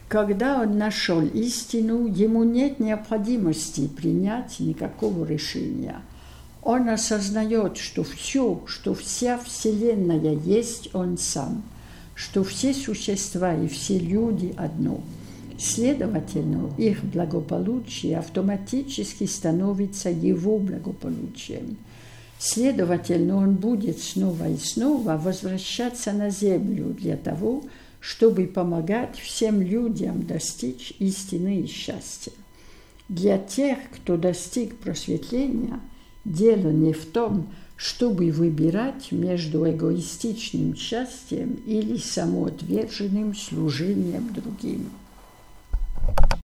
Когда он нашел истину, ему нет необходимости принять никакого решения. Он осознает, что все, что вся Вселенная есть он сам, что все существа и все люди одно. Следовательно, их благополучие автоматически становится его благополучием. Следовательно, он будет снова и снова возвращаться на землю для того, чтобы помогать всем людям достичь истины и счастья. Для тех, кто достиг просветления, дело не в том, чтобы выбирать между эгоистичным счастьем или самоотверженным служением другим.